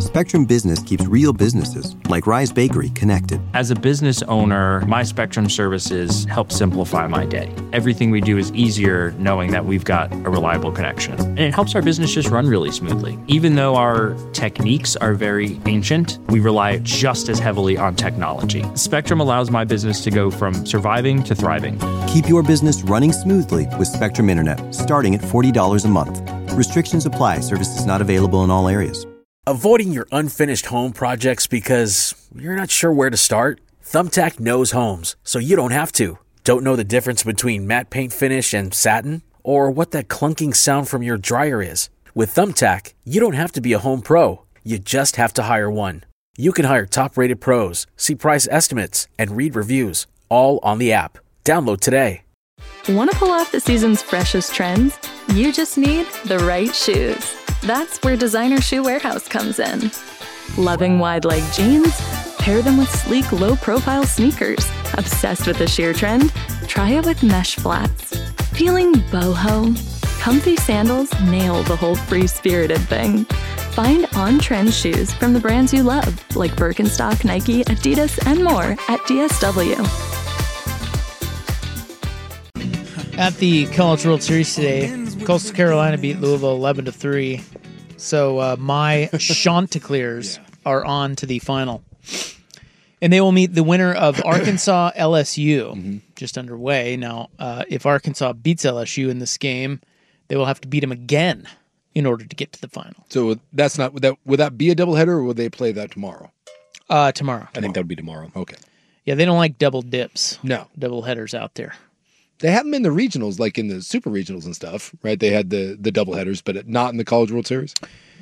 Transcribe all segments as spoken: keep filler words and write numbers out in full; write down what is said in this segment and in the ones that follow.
Spectrum Business keeps real businesses, like Rise Bakery, connected. As a business owner, my Spectrum services help simplify my day. Everything we do is easier knowing that we've got a reliable connection. And it helps our business just run really smoothly. Even though our techniques are very ancient, we rely just as heavily on technology. Spectrum allows my business to go from surviving to thriving. Keep your business running smoothly with Spectrum Internet, starting at forty dollars a month. Restrictions apply. Services not available in all areas. Avoiding your unfinished home projects because you're not sure where to start? Thumbtack knows homes, so you don't have to. Don't know the difference between matte paint finish and satin? Or what that clunking sound from your dryer is? With Thumbtack, you don't have to be a home pro. You just have to hire one. You can hire top-rated pros, see price estimates, and read reviews, all on the app. Download today. Want to pull off the season's freshest trends? You just need the right shoes. That's where Designer Shoe Warehouse comes in. Loving wide-leg jeans? Pair them with sleek, low-profile sneakers. Obsessed with the sheer trend? Try it with mesh flats. Feeling boho? Comfy sandals nail the whole free-spirited thing. Find on-trend shoes from the brands you love, like Birkenstock, Nike, Adidas, and more at D S W. At the College World Series today, Coastal Carolina beat Louisville eleven to three. So uh, my Chanticleers yeah. are on to the final. And they will meet the winner of Arkansas L S U, mm-hmm. just underway. Now, uh, if Arkansas beats L S U in this game, they will have to beat them again in order to get to the final. So that's not would that would that be a doubleheader, or will they play that tomorrow? Uh, tomorrow. I think that would be tomorrow. Okay. Yeah, they don't like double dips. No. Double headers out there. They have them in the regionals, like in the super regionals and stuff, right? They had the the doubleheaders, but not in the College World Series.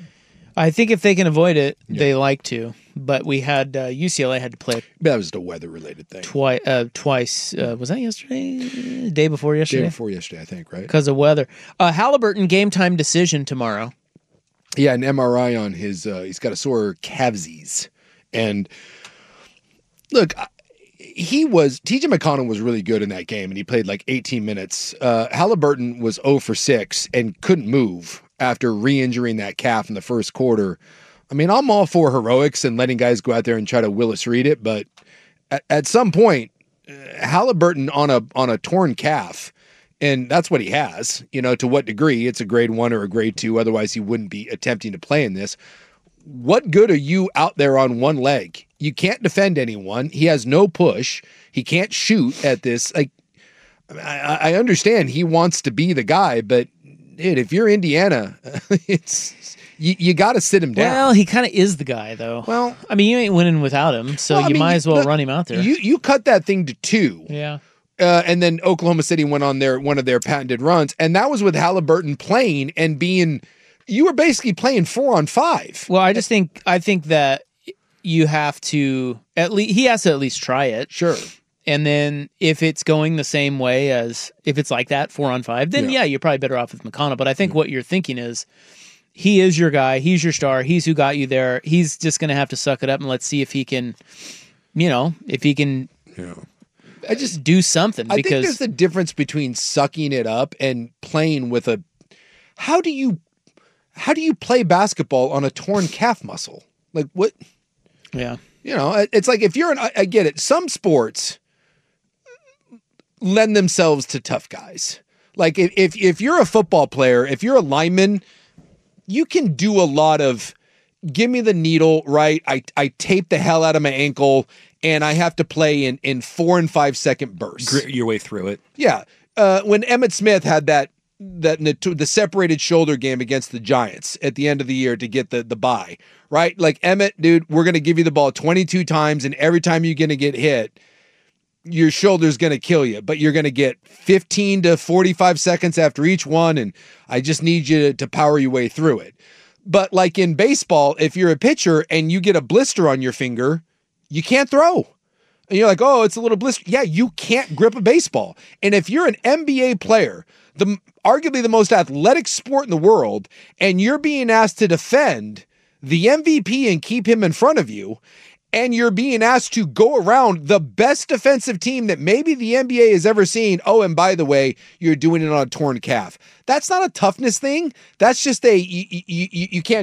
I think if they can avoid it, yeah. they like to. But we had uh, U C L A had to play. That was just a weather-related thing. Twice, uh, twice. Uh, was that yesterday? Day before yesterday. Day before yesterday, I think. Right? Because of weather. Uh, Halliburton game time decision tomorrow. Yeah, an M R I on his. Uh, he's got a sore calves, and look. I, He was T J McConnell was really good in that game, and he played like eighteen minutes. Uh, Halliburton was zero for six and couldn't move after re-injuring that calf in the first quarter. I mean, I'm all for heroics and letting guys go out there and try to Willis Reed it, but at, at some point, uh, Halliburton on a on a torn calf, and that's what he has. You know, to what degree? It's a grade one or a grade two. Otherwise, he wouldn't be attempting to play in this. What good are you out there on one leg? You can't defend anyone. He has no push. He can't shoot at this. Like, I, I understand he wants to be the guy, but dude, if you're Indiana, it's you, you got to sit him down. Well, he kind of is the guy, though. Well, I mean, you ain't winning without him, so well, you mean, might as well look, run him out there. You you cut that thing to two. Yeah. Uh, and then Oklahoma City went on their one of their patented runs, and that was with Halliburton playing and being. You were basically playing four on five. Well, I just think I think that you have to at least he has to at least try it. Sure. And then if it's going the same way as if it's like that four on five, then yeah, yeah you're probably better off with McConnell. But I think yeah. what you're thinking is he is your guy. He's your star. He's who got you there. He's just going to have to suck it up and let's see if he can, you know, if he can. Yeah. I just do something. I because think there's a difference between sucking it up and playing with a. How do you? How do you play basketball on a torn calf muscle? Like what? Yeah. You know, it's like if you're an, I get it. Some sports lend themselves to tough guys. Like if, if, if you're a football player, if you're a lineman, you can do a lot of give me the needle, right? I, I tape the hell out of my ankle and I have to play in, in four and five second bursts. Grit your way through it. Yeah. Uh, when Emmitt Smith had that, that the separated shoulder game against the Giants at the end of the year to get the, the bye, right? Like Emmitt, dude, we're going to give you the ball twenty-two times. And every time you're going to get hit, your shoulder's going to kill you, but you're going to get fifteen to forty-five seconds after each one. And I just need you to, to power your way through it. But like in baseball, if you're a pitcher and you get a blister on your finger, you can't throw. And you're like, oh, it's a little blister. Yeah, you can't grip a baseball. And if you're an N B A player, the arguably the most athletic sport in the world, and you're being asked to defend the M V P and keep him in front of you, and you're being asked to go around the best defensive team that maybe the N B A has ever seen. Oh, and by the way, you're doing it on a torn calf. That's not a toughness thing. That's just a, you, you, you, you can't do it.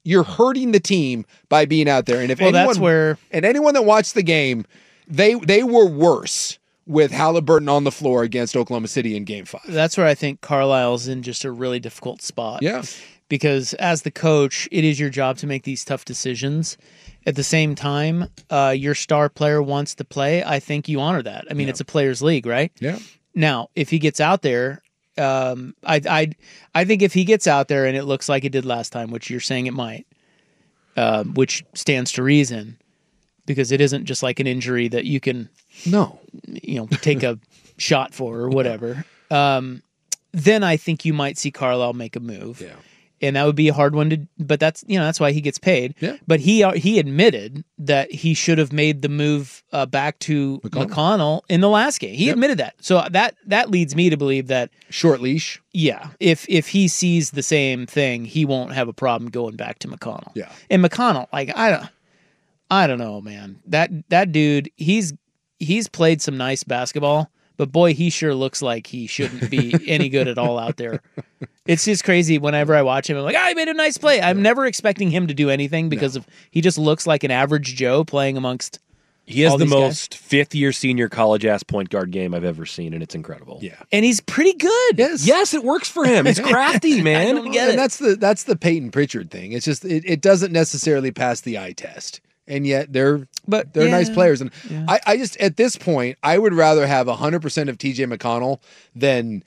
You're hurting the team by being out there. And if Well, anyone, that's where- and anyone that watched the game, they they were worse with Halliburton on the floor against Oklahoma City in Game Five. That's where I think Carlisle's in just a really difficult spot. Yeah. Because as the coach, it is your job to make these tough decisions. At the same time, uh, your star player wants to play. I think you honor that. I mean, it's a players' league, right? Yeah. Now, if he gets out there, um, I, I, I think if he gets out there and it looks like it did last time, which you're saying it might, uh, which stands to reason, because it isn't just like an injury that you can, No. you know, take a shot for or whatever. Um, then I think you might see Carlisle make a move. Yeah. And that would be a hard one to, but that's, you know, that's why he gets paid. Yeah. But he he admitted that he should have made the move uh, back to McConnell. McConnell in the last game. He Yep. admitted that. So that that leads me to believe that, Short leash. yeah, if if he sees the same thing, he won't have a problem going back to McConnell. Yeah. And McConnell, like I don't, I don't know, man. That that dude, he's he's played some nice basketball, but boy, he sure looks like he shouldn't be any good at all out there. It's just crazy. Whenever I watch him, I'm like, ah, he made a nice play. I'm never expecting him to do anything because of he just looks like an average Joe playing amongst. He has all the these guys. most fifth-year senior college-ass point guard game I've ever seen, and it's incredible. Yeah. And he's pretty good. Yes. Yes, it works for him. He's crafty, man. don't get and it. that's the that's the Peyton Pritchard thing. It's just it, it doesn't necessarily pass the eye test. And yet they're But they're yeah, nice players. And yeah. I, I just at this point, I would rather have one hundred percent of T J McConnell than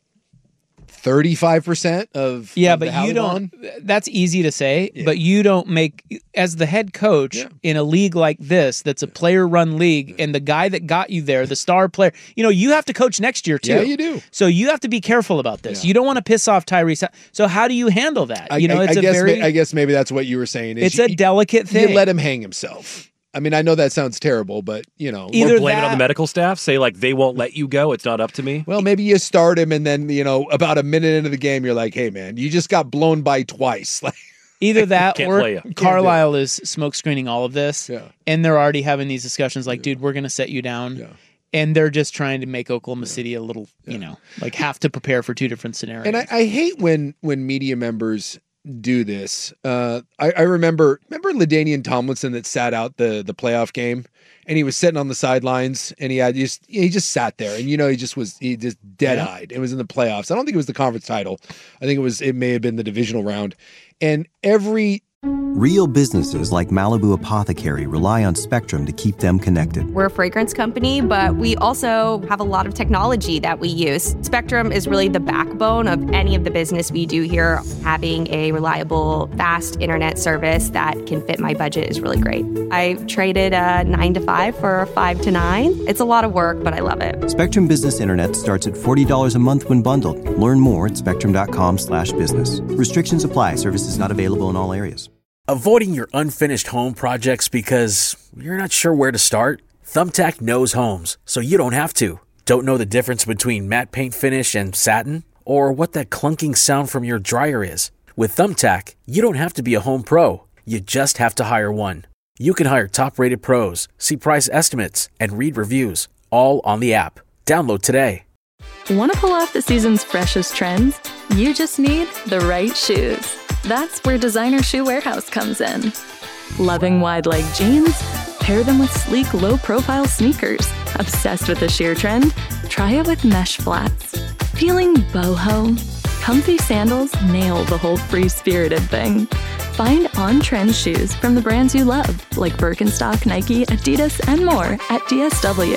thirty-five percent of Yeah, of the but you Halliburton. don't. That's easy to say, Yeah. but you don't make as the head coach Yeah. in a league like this. That's a player-run league, and the guy that got you there, the star player. You know, you have to coach next year too. Yeah, you do. So you have to be careful about this. Yeah. You don't want to piss off Tyrese. So how do you handle that? I, you know, I, it's I a guess very. ma- I guess maybe that's what you were saying. Is it's you, a delicate thing. You let him hang himself. I mean, I know that sounds terrible, but you know, Either Or blame it that- on the medical staff. Say, like, they won't let you go. It's not up to me. well, maybe you start him, and then you know, about a minute into the game, you're like, "Hey, man, you just got blown by twice." Like, Either that Can't or play ya. Can't Carlisle is smoke screening all of this, Yeah. and they're already having these discussions like, dude, we're going to set you down. Yeah. And they're just trying to make Oklahoma City a little, you know, like have to prepare for two different scenarios. and I, I hate when when media members do this. Uh, I, I remember remember LaDainian Tomlinson that sat out the the playoff game, and he was sitting on the sidelines, and he had just he just sat there, and you know he just was he just dead eyed. It was in the playoffs. I don't think it was the conference title. I think it was it may have been the divisional round, and every Real businesses like Malibu Apothecary rely on Spectrum to keep them connected. We're a fragrance company, but we also have a lot of technology that we use. Spectrum is really the backbone of any of the business we do here. Having a reliable, fast internet service that can fit my budget is really great. I traded a nine to five for a five to nine. It's a lot of work, but I love it. Spectrum Business Internet starts at forty dollars a month when bundled. Learn more at spectrum.com slash business. Restrictions apply. Services not available in all areas. Avoiding your unfinished home projects because you're not sure where to start? Thumbtack knows homes, so you don't have to. Don't know the difference between matte paint finish and satin? Or what that clunking sound from your dryer is? With Thumbtack, you don't have to be a home pro. You just have to hire one. You can hire top-rated pros, see price estimates, and read reviews, all on the app. Download today. Want to pull off the season's freshest trends? You just need the right shoes. That's where Designer Shoe Warehouse comes in. Loving wide leg jeans? Pair them with sleek, low-profile sneakers. Obsessed with the sheer trend? Try it with mesh flats. Feeling boho? Comfy sandals nail the whole free-spirited thing. Find on-trend shoes from the brands you love, like Birkenstock, Nike, Adidas, and more at D S W.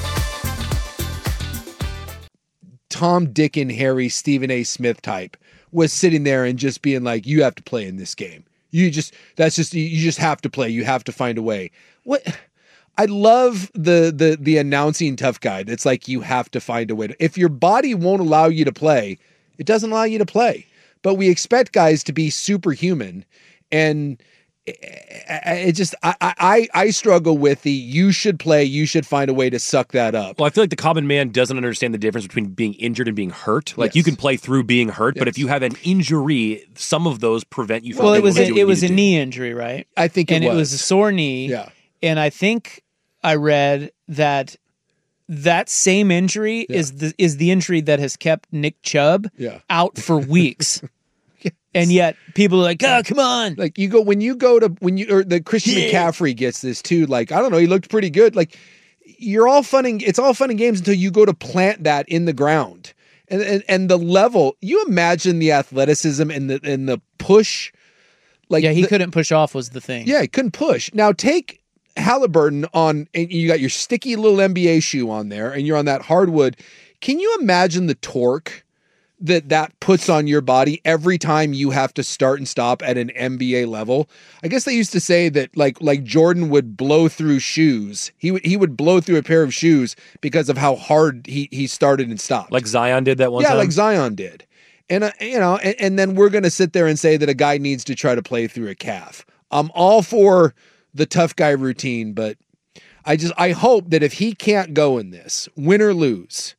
Tom, Dick, and Harry, Stephen A. Smith type was sitting there and just being like, you have to play in this game. You just, that's just, you just have to play. You have to find a way. What? I love the, the, the announcing tough guy. It's like, you have to find a way to, if your body won't allow you to play, it doesn't allow you to play. But we expect guys to be superhuman. And it, it just, I, I, I struggle with the, you should play, you should find a way to suck that up. Well, I feel like the common man doesn't understand the difference between being injured and being hurt. Like, Yes. you can play through being hurt, but Yes. if you have an injury, some of those prevent you from well, it being was able a, to do what it you was need a to do. knee injury, right? I think it and was. it was a sore knee. Yeah. And I think I read that that same injury Yeah. is the is the injury that has kept Nick Chubb Yeah. out for weeks. And yet people are like, oh, come on. Like you go when you go to when you or the Christian yeah. McCaffrey gets this too. Like, I don't know, he looked pretty good. Like you're all fun and it's all fun and games until you go to plant that in the ground. And and, and the level, you imagine the athleticism and the and the push. Like Yeah, he the, couldn't push off was the thing. Yeah, he couldn't push. Now take Halliburton on and you got your sticky little N B A shoe on there and you're on that hardwood. Can you imagine the torque that that puts on your body every time you have to start and stop at an N B A level? I guess they used to say that like like Jordan would blow through shoes. He would he would blow through a pair of shoes because of how hard he he started and stopped. Like Zion did that one yeah, time? Yeah, like Zion did. And uh, you know, and, and then we're going to sit there and say that a guy needs to try to play through a calf. I'm all for the tough guy routine, but I just I hope that if he can't go in this, win or lose,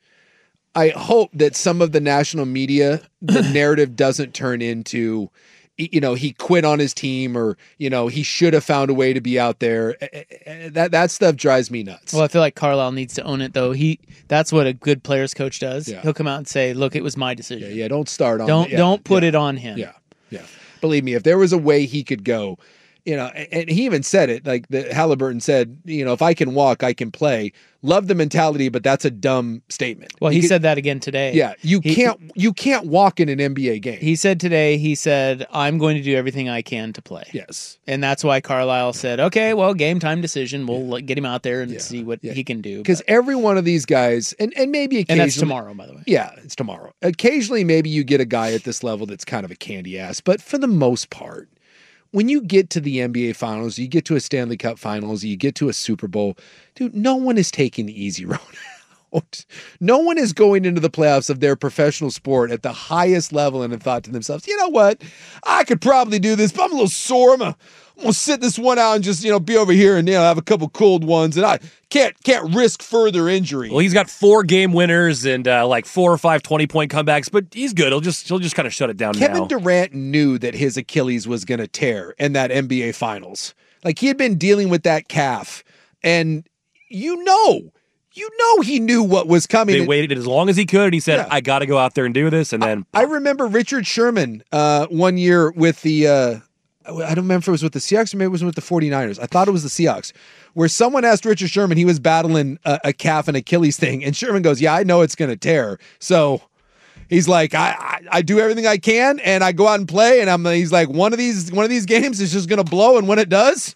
I hope that some of the national media, the narrative doesn't turn into, you know, he quit on his team or, you know, he should have found a way to be out there. That that stuff drives me nuts. Well, I feel like Carlisle needs to own it, though. He That's what a good players coach does. Yeah. He'll come out and say, look, it was my decision. Yeah, yeah don't start on Don't, yeah, don't put yeah, it on him. Yeah, yeah. Believe me, if there was a way he could go, you know, and he even said it, like the Halliburton said, you know, if I can walk, I can play. Love the mentality, but that's a dumb statement. Well, he, he could, said that again today. Yeah, you he, can't you can't walk in an N B A game. He said today, he said, I'm going to do everything I can to play. Yes. And that's why Carlisle said, okay, well, game time decision. We'll yeah. get him out there and yeah. see what yeah. he can do. Because every one of these guys, and, and maybe occasionally. And that's tomorrow, by the way. Yeah, it's tomorrow. Occasionally, maybe you get a guy at this level that's kind of a candy ass, but for the most part, when you get to the N B A Finals, you get to a Stanley Cup Finals, you get to a Super Bowl, dude, no one is taking the easy road out. No one is going into the playoffs of their professional sport at the highest level and have thought to themselves, you know what? I could probably do this, but I'm a little sore. I'm, a, I'm going to sit this one out and just, you know, be over here and, you know, have a couple cold ones, and I can't can't risk further injury. Well, he's got four game winners and uh, like four or five twenty-point comebacks, but he's good. He'll just he'll just kind of shut it down Kevin now. Durant knew that his Achilles was going to tear in that N B A Finals. Like, he had been dealing with that calf, and you know, you know he knew what was coming. They waited as long as he could, and he said, yeah. I got to go out there and do this, and then... I, I remember Richard Sherman uh, one year with the... Uh, I don't remember if it was with the Seahawks or maybe it was with the 49ers. I thought it was the Seahawks, where someone asked Richard Sherman, he was battling a, a calf and Achilles thing, and Sherman goes, yeah, I know it's going to tear. So he's like, I, I I do everything I can, and I go out and play, and I'm. He's like, one of these one of these games is just going to blow, and when it does,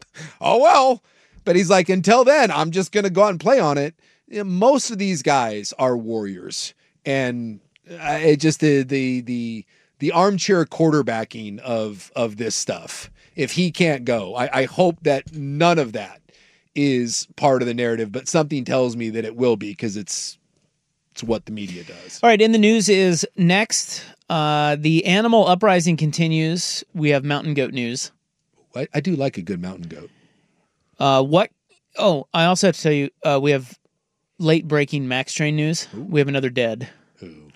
oh well. But he's like, until then, I'm just going to go out and play on it. You know, most of these guys are warriors, and uh, it just the the the. The armchair quarterbacking of of this stuff. If he can't go, I, I hope that none of that is part of the narrative, but something tells me that it will be because it's it's what the media does. All right, in the news is next. Uh, the animal uprising continues. We have mountain goat news. I, I do like a good mountain goat. Uh, what? Oh, I also have to tell you, uh, we have late breaking Max Train news. Ooh. We have another dead. Ooh.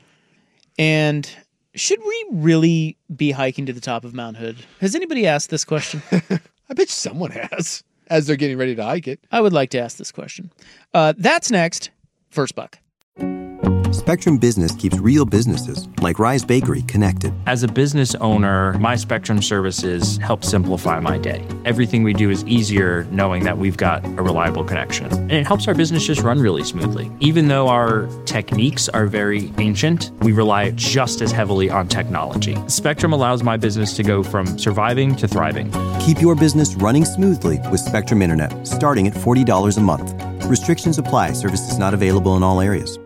And should we really be hiking to the top of Mount Hood? Has anybody asked this question? I bet someone has, as they're getting ready to hike it. I would like to ask this question. Uh, that's next. First Buck. Spectrum Business keeps real businesses, like Rise Bakery, connected. As a business owner, my Spectrum services help simplify my day. Everything we do is easier knowing that we've got a reliable connection. And it helps our business just run really smoothly. Even though our techniques are very ancient, we rely just as heavily on technology. Spectrum allows my business to go from surviving to thriving. Keep your business running smoothly with Spectrum Internet, starting at forty dollars a month. Restrictions apply. Services not available in all areas.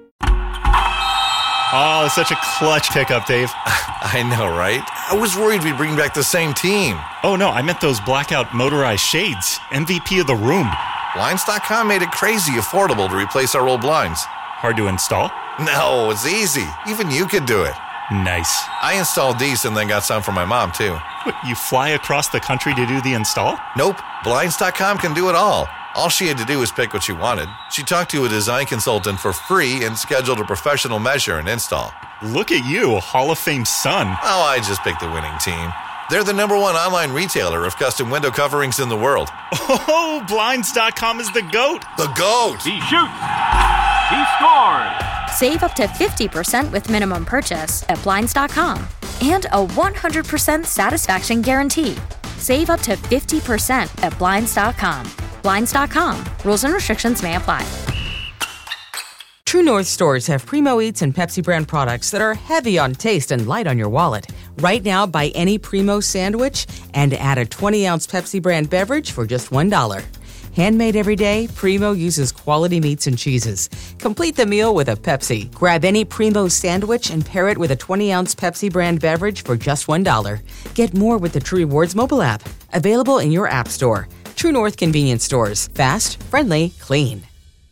Oh, such a clutch pickup, Dave. I know, right? I was worried we'd bring back the same team. Oh, no, I meant those blackout motorized shades. M V P of the room. Blinds dot com made it crazy affordable to replace our old blinds. Hard to install? No, it's easy. Even you could do it. Nice. I installed these and then got some for my mom, too. What, you fly across the country to do the install? Nope. Blinds dot com can do it all. All she had to do was pick what she wanted. She talked to a design consultant for free and scheduled a professional measure and install. Look at you, Hall of Fame son. Oh, I just picked the winning team. They're the number one online retailer of custom window coverings in the world. Oh, Blinds dot com is the GOAT. The GOAT. He shoots. He scores. Save up to fifty percent with minimum purchase at Blinds dot com. and a one hundred percent satisfaction guarantee. Save up to fifty percent at Blinds dot com. Blinds dot com. Rules and restrictions may apply. True North stores have Primo Eats and Pepsi brand products that are heavy on taste and light on your wallet. Right now, buy any Primo sandwich and add a twenty ounce Pepsi brand beverage for just one dollar. Handmade every day, Primo uses quality meats and cheeses. Complete the meal with a Pepsi. Grab any Primo sandwich and pair it with a twenty ounce Pepsi brand beverage for just one dollar. Get more with the True Rewards mobile app. Available in your app store. True North convenience stores. Fast, friendly, clean.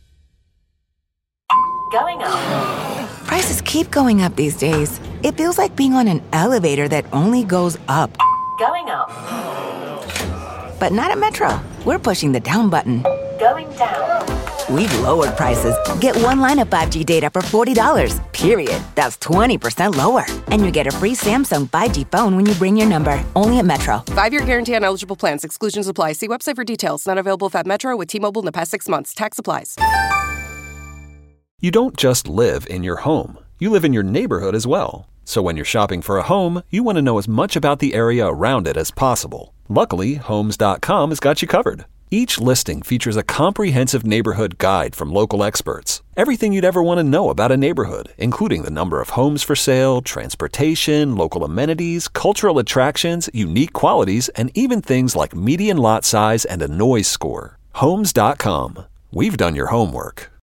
Going up. Prices keep going up these days. It feels like being on an elevator that only goes up. Going up. But not at Metro. We're pushing the down button. Going down. We've lowered prices. Get one line of five G data for forty dollars, period. That's twenty percent lower. And you get a free Samsung five G phone when you bring your number. Only at Metro. Five-year guarantee on eligible plans. Exclusions apply. See website for details. Not available at Metro with T-Mobile in the past six months. Tax applies. You don't just live in your home. You live in your neighborhood as well. So when you're shopping for a home, you want to know as much about the area around it as possible. Luckily, Homes dot com has got you covered. Each listing features a comprehensive neighborhood guide from local experts. Everything you'd ever want to know about a neighborhood, including the number of homes for sale, transportation, local amenities, cultural attractions, unique qualities, and even things like median lot size and a noise score. Homes dot com. We've done your homework.